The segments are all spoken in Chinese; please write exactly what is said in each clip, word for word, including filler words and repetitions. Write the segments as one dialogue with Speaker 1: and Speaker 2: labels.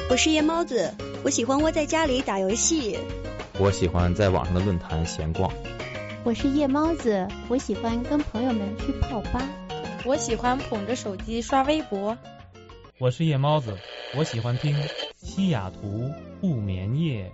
Speaker 1: 我是夜猫子，我喜欢窝在家里打游戏。
Speaker 2: 我喜欢在网上的论坛闲逛。
Speaker 3: 我是夜猫子，我喜欢跟朋友们去泡吧。
Speaker 4: 我喜欢捧着手机刷微博。
Speaker 5: 我是夜猫子，我喜欢听西雅图不眠夜。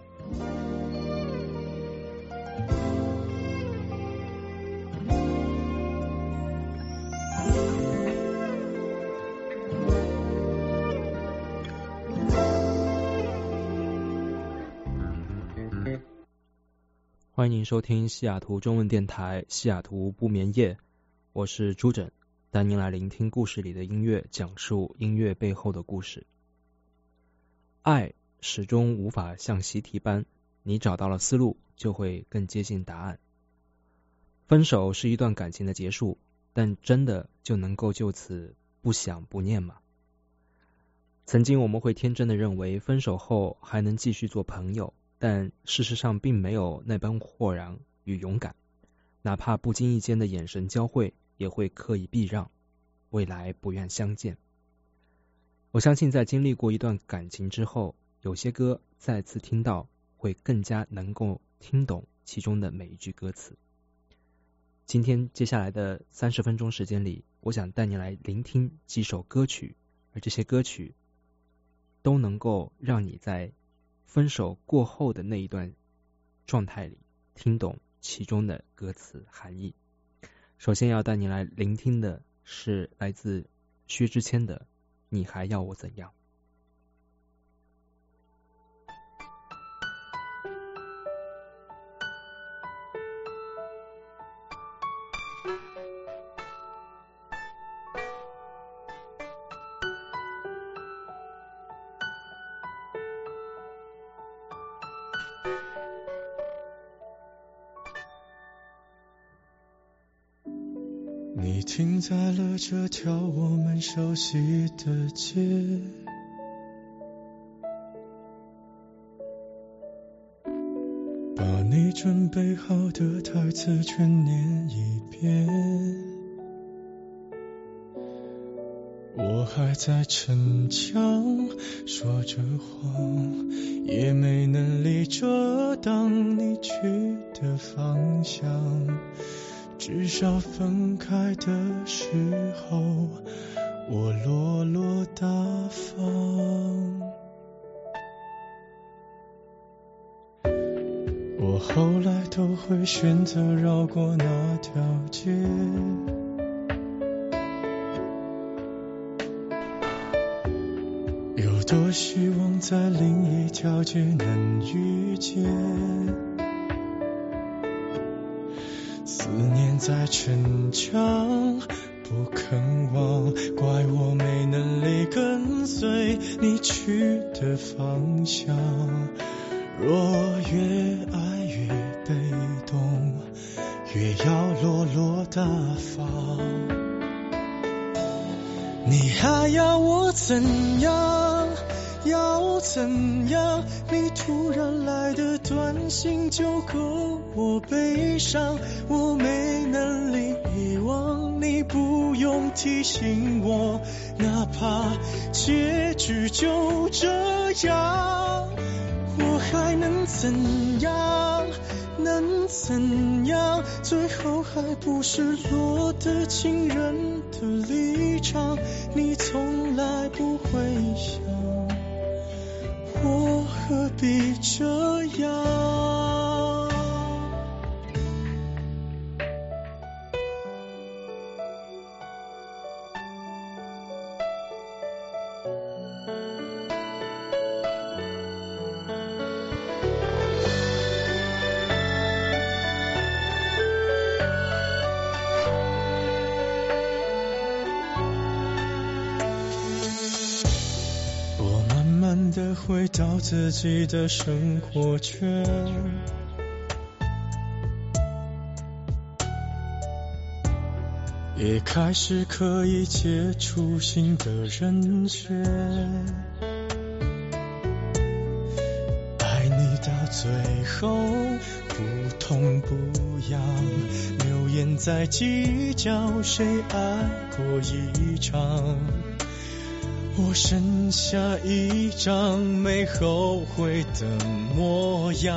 Speaker 2: 欢迎收听西雅图中文电台西雅图不眠夜，我是朱枕，带您来聆听故事里的音乐，讲述音乐背后的故事。爱始终无法像习题般，你找到了思路就会更接近答案。分手是一段感情的结束，但真的就能够就此不想不念吗？曾经我们会天真的认为分手后还能继续做朋友，但事实上并没有那般豁然与勇敢，哪怕不经意间的眼神交汇也会刻意避让，未来不愿相见。我相信在经历过一段感情之后，有些歌再次听到会更加能够听懂其中的每一句歌词。今天接下来的三十分钟时间里，我想带你来聆听几首歌曲，而这些歌曲都能够让你在分手过后的那一段状态里听懂其中的歌词含义。首先要带你来聆听的是来自薛之谦的《你还要我怎样》。
Speaker 6: 你停在了这条我们熟悉的街，把你准备好的台词全念一遍。我还在逞强，说着谎，也没能力遮挡你去的方向。至少分开的时候，我落落大方。我后来都会选择绕过那条街，有多希望在另一条街能遇见。思念在逞强，不肯忘，怪我没能力跟随你去的方向。若越爱越被动，越要落落大方。你还要我怎样？要怎样？你突然来的短信就够我悲伤，我没能力遗忘，你不用提醒我，哪怕结局就这样，我还能怎样？能怎样？最后还不是落得情人的立场，你从来不会想，我何必这样？的回到自己的生活圈，也开始可以接触新的人选。爱你到最后不痛不痒，流言在计较谁爱过一场。 我剩下一张没后悔的模样。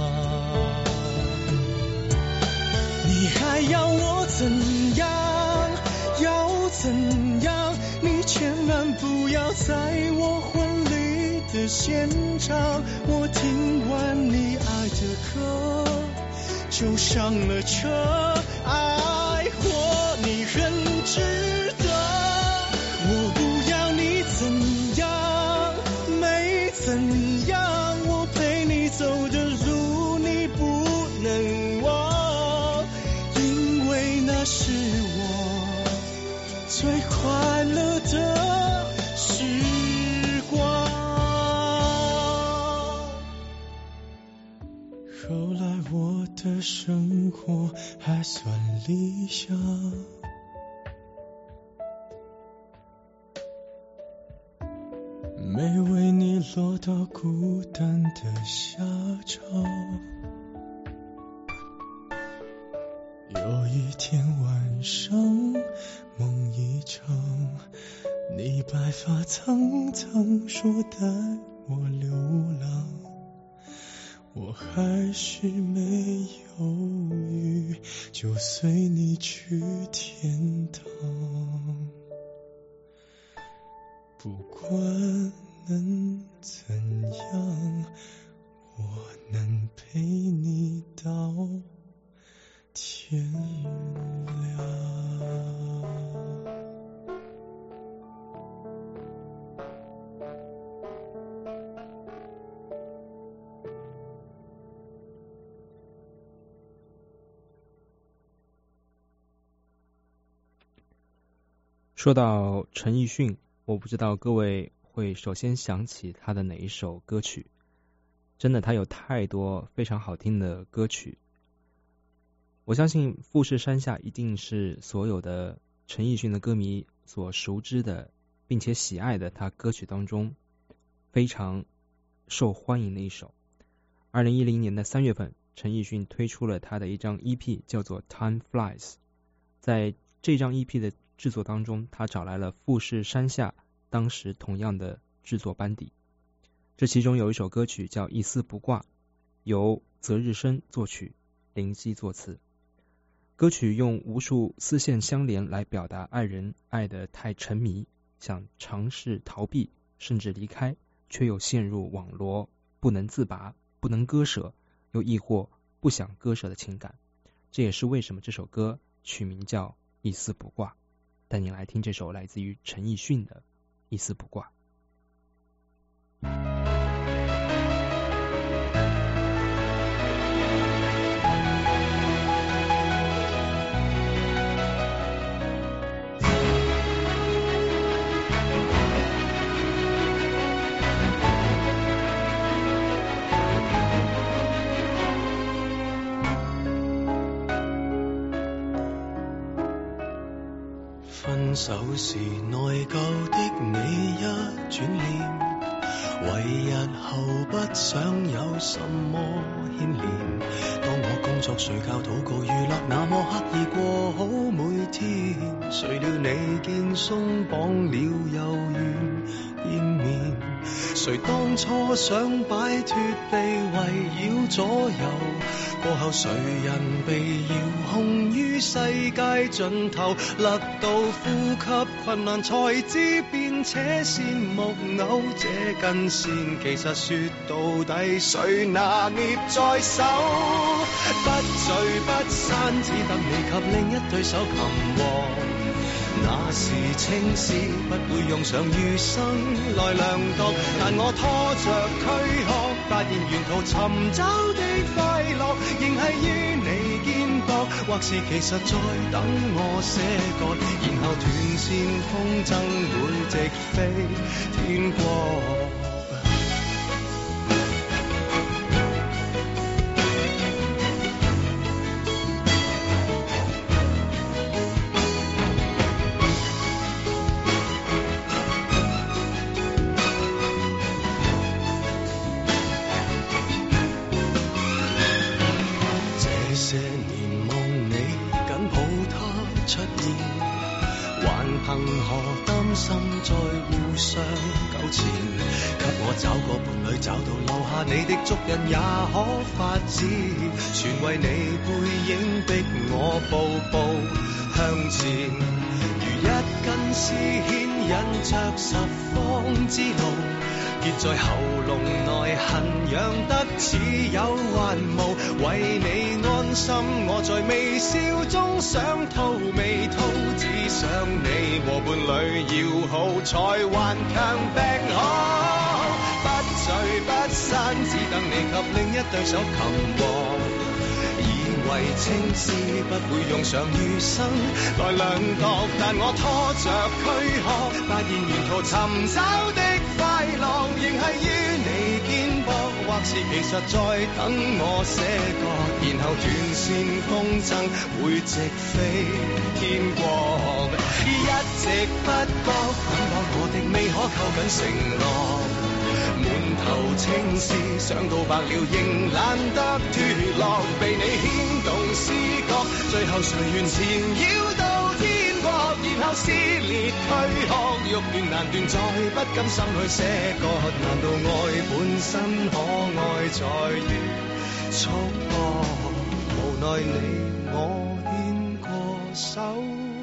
Speaker 6: 你还要我怎样？要怎样？你千万不要在我婚礼的现场，我听完你爱的歌就上了车，爱过你很值得。我不要你怎样，没怎样，我陪你走的路你不能忘，因为那是我最快乐的时光。后来我的生活还算理想，没为你落到孤单的下场。有一天晚上梦一场，你白发苍苍说带我流浪，我还是没犹豫就随你去天堂。不管能怎样，我能陪你到天亮。
Speaker 2: 说到陈奕迅，我不知道各位会首先想起他的哪一首歌曲。真的，他有太多非常好听的歌曲。我相信富士山下一定是所有的陈奕迅的歌迷所熟知的并且喜爱的他歌曲当中非常受欢迎的一首。二零一零年的三月份，陈奕迅推出了他的一张 E P 叫做 Time Flies。 在这张 E P 的制作当中，他找来了富士山下当时同样的制作班底。这其中有一首歌曲叫一丝不挂，由泽日生作曲，林夕作词。歌曲用无数丝线相连来表达爱人爱得太沉迷，想尝试逃避甚至离开，却又陷入网罗，不能自拔，不能割舍，又亦或不想割舍的情感。这也是为什么这首歌取名叫一丝不挂。带你来听这首来自于陈奕迅的一丝不挂。
Speaker 6: 分手時內疚的你一轉臉，為日後不想有什麼牽連。當我工作睡覺禱告娛樂那麼刻意過好每天，誰料你見鬆綁了又願見面。誰當初想擺脫被圍繞左右，過後誰人被遙控於世界盡頭，勒到呼吸困難才知變且線木偶，這根線其實說到底誰拿捏在手，不聚不散只得你及另一對手擒獲。那時情事不會用上餘生來量度，但我拖着軀殼，發現沿途尋找的快樂，仍係於你肩膊，或是其實在等我寫歌，然後斷線風箏會直飛天國。憑何擔心再互相里找到留下你的足印也可發指，全為你背影逼我步步向前，如一根絲牽引着十方之路，結在喉嚨內痕癢得似有還無，為你安心我在微笑中想吐未吐，只想你和伴侶要好才頑強病好，不聚不散只等你及另一對手擒獲，以為情絲不會用上餘生來量度，但我拖着軀殼發現沿途尋找的快樂仍係於你肩膊，或是其實在等我寫歌，然後斷線風箏會直飛天國，一直不覺捆綁我的未可扣緊承諾，滿頭青絲想到白了仍懶得脫落，被你牽動思覺，最後誰願纏繞到天國，然後撕裂軀殼，欲斷難斷再不甘心去捨割，難道愛本身可愛在於束縛，無奈你我牽過手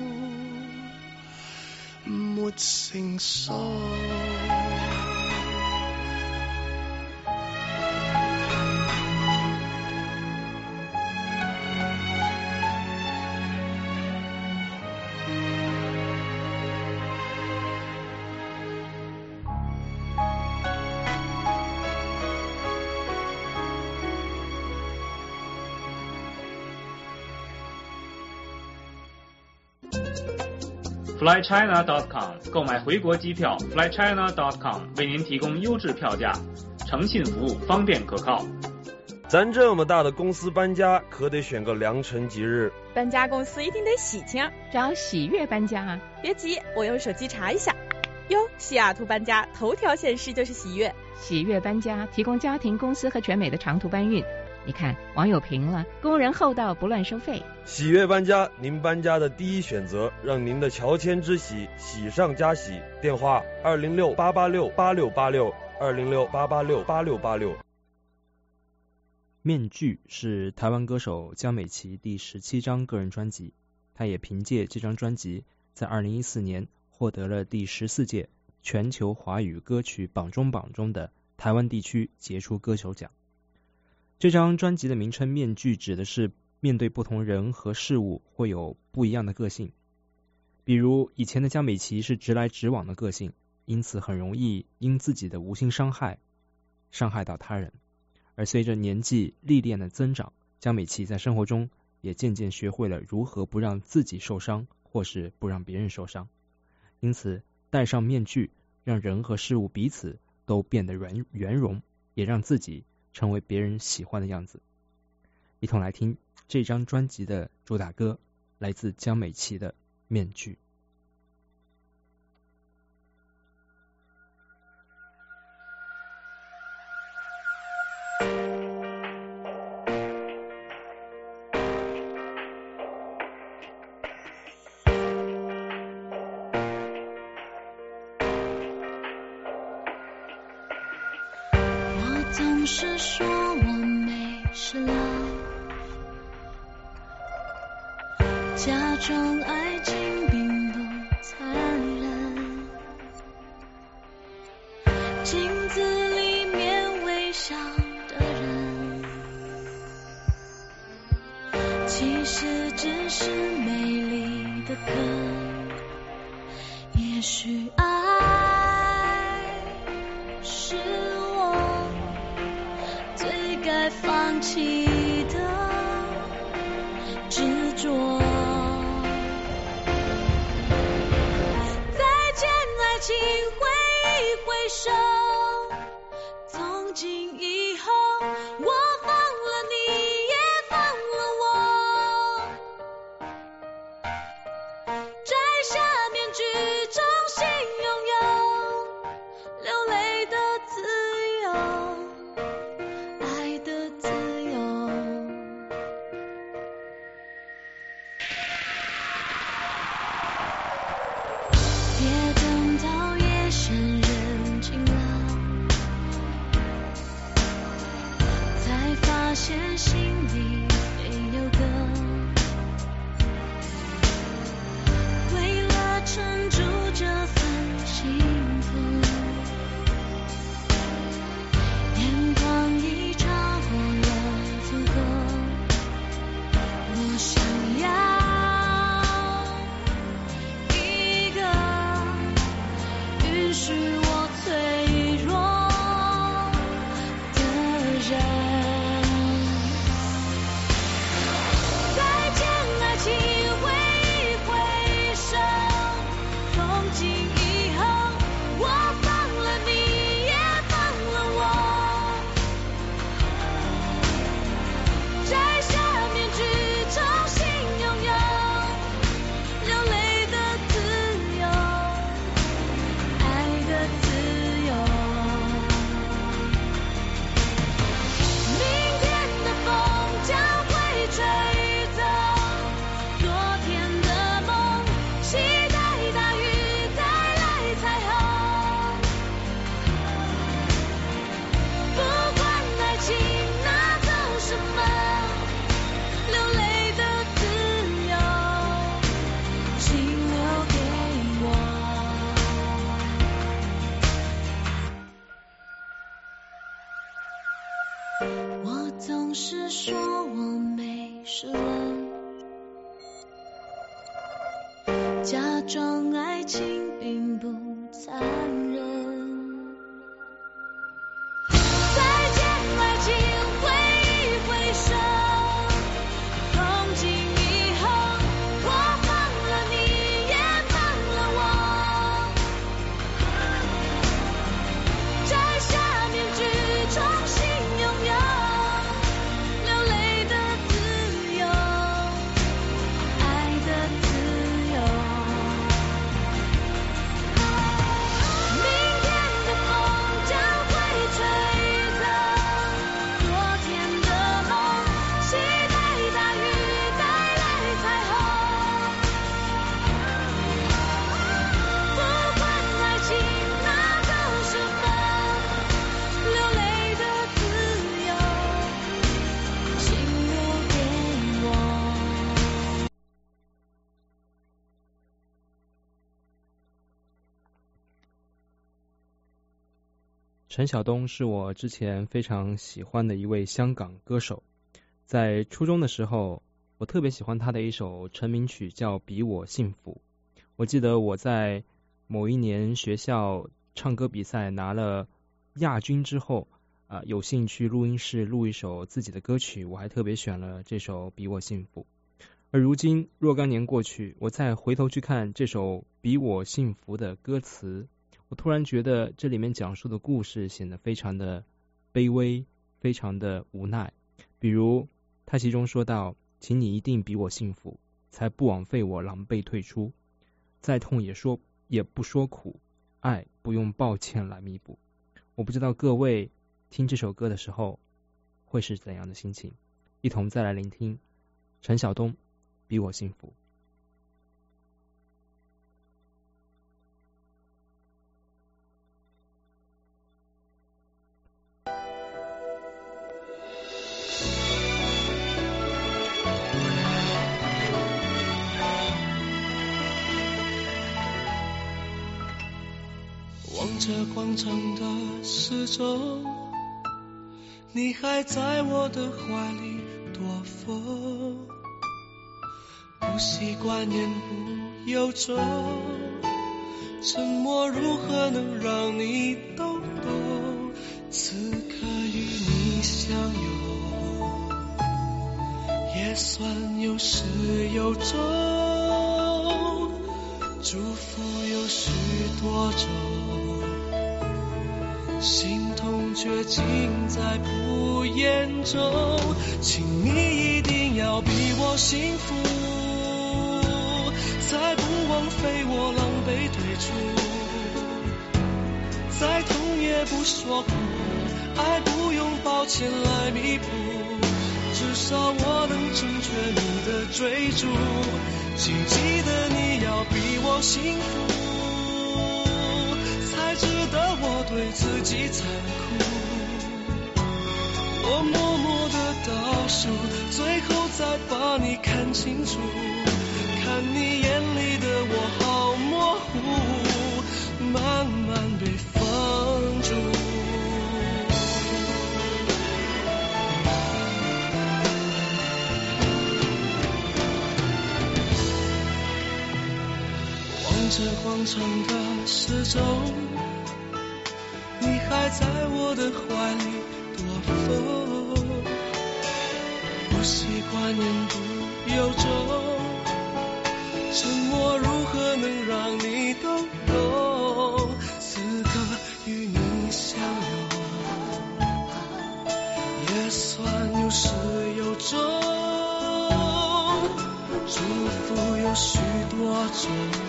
Speaker 6: 沒成熟。
Speaker 7: fly china dot com 购买回国机票 fly china dot com 为您提供优质票价，诚信服务，方便可靠。
Speaker 8: 咱这么大的公司搬家，可得选个良辰吉日。
Speaker 4: 搬家公司一定得喜庆，
Speaker 9: 找喜悦搬家啊！
Speaker 4: 别急，我用手机查一下。哟，西雅图搬家头条显示就是喜悦。
Speaker 9: 喜悦搬家提供家庭、公司和全美的长途搬运。你看，网友评了，工人厚道，不乱收费。
Speaker 8: 喜悦搬家，您搬家的第一选择，让您的乔迁之喜喜上加喜。电话二零六八八六八六八六二零六八八六八六八六。
Speaker 2: 面具是台湾歌手江美琪第十七张个人专辑，她也凭借这张专辑在二零一四年获得了第十四届全球华语歌曲榜中榜中的台湾地区杰出歌手奖。这张专辑的名称面具指的是面对不同人和事物会有不一样的个性，比如以前的江美琪是直来直往的个性，因此很容易因自己的无心伤害伤害到他人，而随着年纪历练的增长，江美琪在生活中也渐渐学会了如何不让自己受伤，或是不让别人受伤，因此戴上面具，让人和事物彼此都变得圆圆融，也让自己成为别人喜欢的样子。一同来听这张专辑的主打歌，来自江美琪的《面具》。
Speaker 10: 总是说我没事了，假装爱情并不残忍，镜子里面微笑的人，其实只是美丽的梗，也许爱是该放弃的执着，再见爱情，挥一挥手，从今以后我放了你，也放了我，摘下面具，重新拥有流泪的自由，爱的自由。 总是说我没事了，假装爱情并不残忍。再见爱情，挥一挥手，从今以后我放了你也放了我，摘下面具重新拥有流泪的自由，爱的自由。明天的风将会吹走昨天的梦，期待大雨带来彩虹。不管爱情哪个时分，流泪的自由，请留给我。
Speaker 2: 陈晓东是我之前非常喜欢的一位香港歌手，在初中的时候，我特别喜欢他的一首成名曲叫《比我幸福》。我记得我在某一年学校唱歌比赛拿了亚军之后，啊、有幸去录音室录一首自己的歌曲，我还特别选了这首《比我幸福》。而如今若干年过去，我再回头去看这首《比我幸福》的歌词，我突然觉得这里面讲述的故事显得非常的卑微，非常的无奈。比如他其中说到，请你一定比我幸福，才不枉费我狼狈退出，再痛也说也不说苦，爱不用抱歉来弥补。我不知道各位听这首歌的时候会是怎样的心情，一同再来聆听陈晓东比我幸福。
Speaker 6: 望着广场的时钟，你还在我的怀里躲风，不习惯言不由衷，沉默如何能让你懂懂？此刻与你相拥，也算有始有终，祝福有许多种，心痛却尽在不言中，请你一定要比我幸福，才不枉费我狼狈退出，再痛也不说苦，爱不用抱歉来弥补，至少我能成全你的追逐，请记得你要比我幸福，才值得我对自己残酷。我默默的倒数，最后再把你看清楚，看你眼里的我好模糊，慢慢被放逐。望着广场的时钟，你还在我的怀里躲风，不习惯言不由衷，沉默如何能让你懂懂？此刻与你相拥，也算有始有终，祝福有许多种，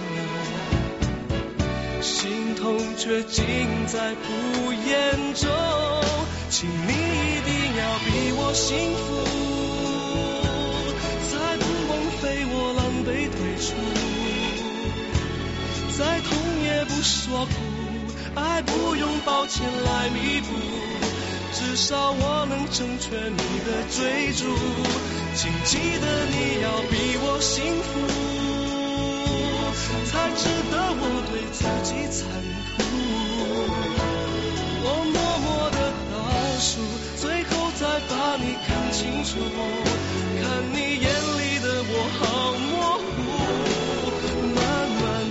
Speaker 6: 心痛却尽在不言中，请你一定要比我幸福，才不枉费我狼狈退出，再痛也不说苦，爱不用抱歉来弥补，至少我能成全你的追逐，请记得你要比我幸福，才值得我对自己残酷。我默默的倒数，最后再把你看清中，看你眼里的我好模糊，慢慢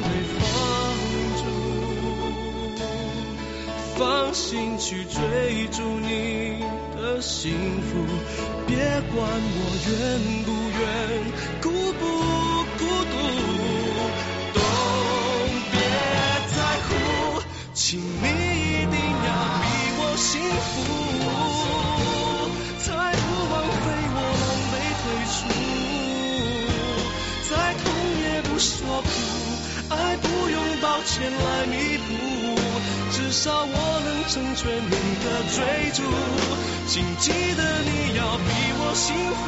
Speaker 6: 被放逐，放心去追逐你的幸福，别管我愿不愿，孤不孤独，都别在乎，请你一定要比我幸福，才不枉费我狼狈退出，再痛也不说苦，爱不用抱歉来弥补，至少我能成全你的追逐，请记得你要比我幸福，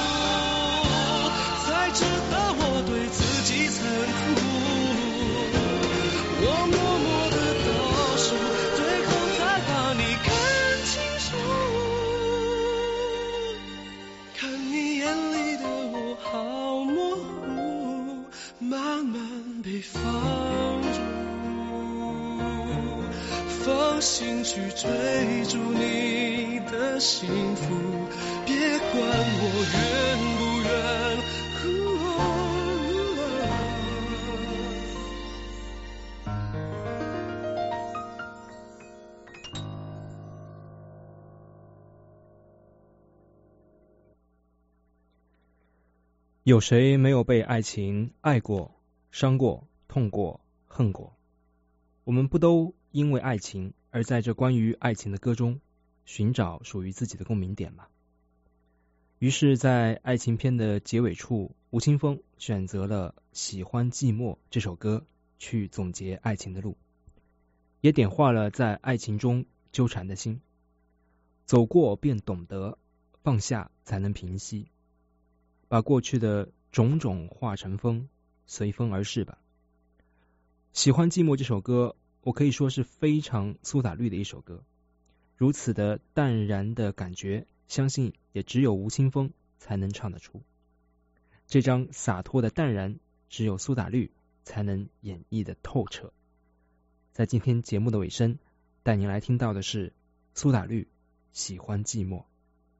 Speaker 6: 才值得我对自己残酷，我默默的倒数，最后才把你看清楚，看你眼里的我好模糊，慢慢被放逐，放心去追逐你的幸福，别管我愿不愿，
Speaker 2: 有谁没有被爱情爱过、伤过、痛过、恨过？我们不都因为爱情而在这关于爱情的歌中寻找属于自己的共鸣点吗？于是在爱情片的结尾处，吴青峰选择了《喜欢寂寞》这首歌去总结爱情的路，也点化了在爱情中纠缠的心。走过便懂得，放下才能平息，把过去的种种化成风，随风而逝吧。喜欢寂寞这首歌，我可以说是非常苏打绿的一首歌，如此的淡然的感觉，相信也只有吴青峰才能唱得出。这张洒脱的淡然，只有苏打绿才能演绎的透彻。在今天节目的尾声，带您来听到的是苏打绿《喜欢寂寞》。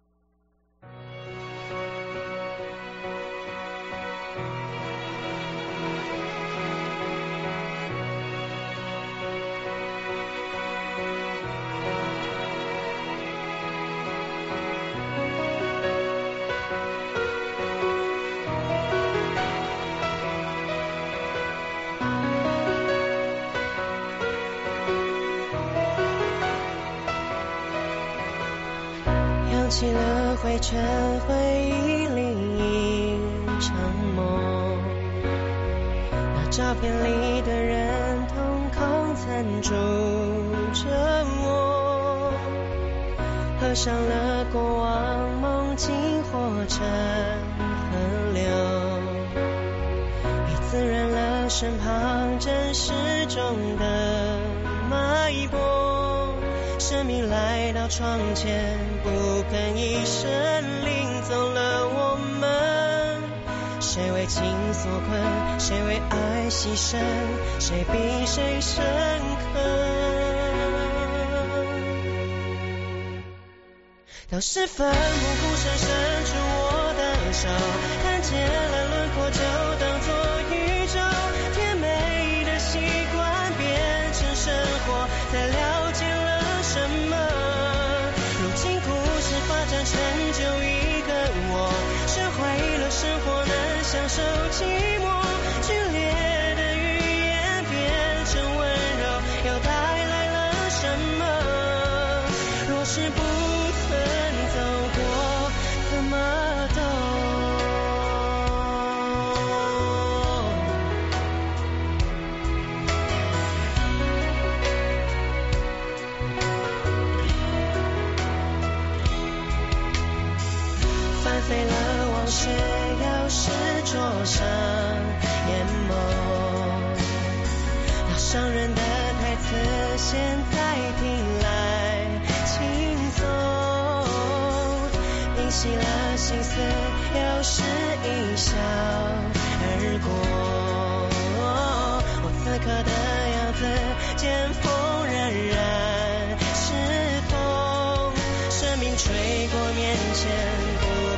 Speaker 11: 起了灰尘，回忆里一场梦，那照片里的人瞳孔残住着我，合上了过往，梦境化成河流，已滋润了身旁真实中的脉搏，生命来到窗前，不吭一声，领走了我们。谁为情所困，谁为爱牺牲，谁比谁深刻。到时奋不顾身伸出我的手，看见了轮廓就当作宇宙，甜美的习惯变成生活，才了解了什么。如今故事发展成就一个我，学会了生活能享受寂寞，剧烈的语言变成温柔，又带来了什么？若是不曾走过，怎么懂？翻飞了往事，又是桌上眼眸，那伤人的台词现在听来轻松，平息了心思，又是一笑而过。我此刻的样子，见风冉冉是风，生命吹过面前，不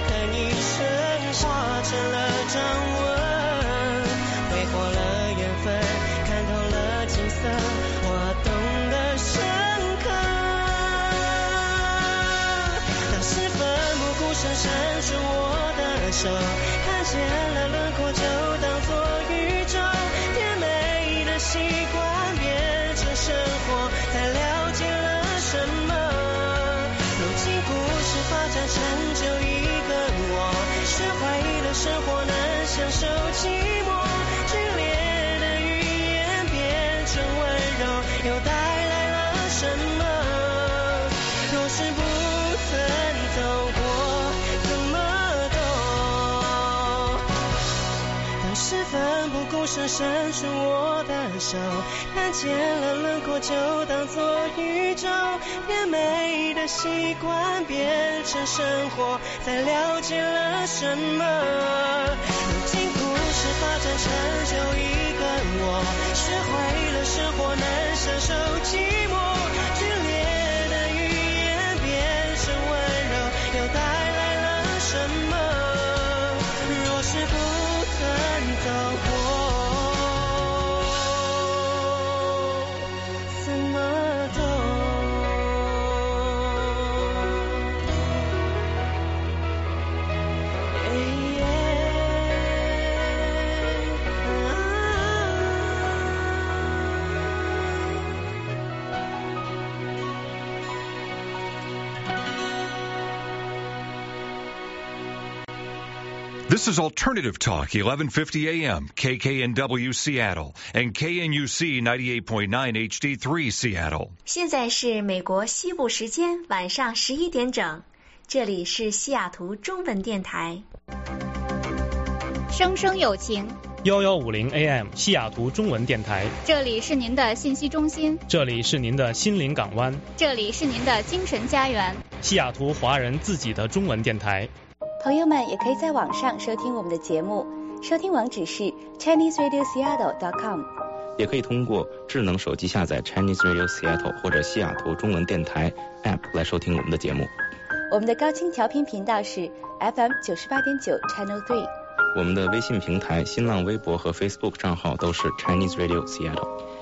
Speaker 11: 出我的手，看见了轮廓就当作宇宙，甜美的习惯变成生活，才了解了什么。如今故事发展成就一个我，学会了生活能享受寂寞，剧烈的语言变成温柔，又带来了什么？若是不曾走过，怎么懂？当时奋不顾身伸出我的手，看见了轮廓就当作宇宙，甜美的习惯变成生活，才了解了什么。如今故事发展成就一个我，学会了生活能享受寂寞，剧烈的语言变成温柔，又带来了什么？若是不曾走过，怎么懂？
Speaker 12: This is Alternative Talk, eleven fifty A M, K K N W Seattle, and K N U C ninety-eight point nine H D three Seattle.
Speaker 13: 现在是美国西部时间晚上十一点整，这里是西雅图中文电台。
Speaker 14: 生生有情，
Speaker 5: 一一五零 A M 西雅图中文电台，
Speaker 14: 这里是您的信息中心，
Speaker 5: 这里是您的心灵港湾，
Speaker 14: 这里是您的精神家园，
Speaker 5: 西雅图华人自己的中文电台。
Speaker 1: 朋友们也可以在网上收听我们的节目，收听网址是 Chinese Radio Seattle dot com，
Speaker 15: 也可以通过智能手机下载 Chinese Radio Seattle 或者西雅图中文电台 App 来收听我们的节目。
Speaker 1: 我们的高清调频频道是 F M 九十八点九 Channel three。
Speaker 15: 我们的微信平台、新浪微博和 Facebook 账号都是 Chinese Radio Seattle。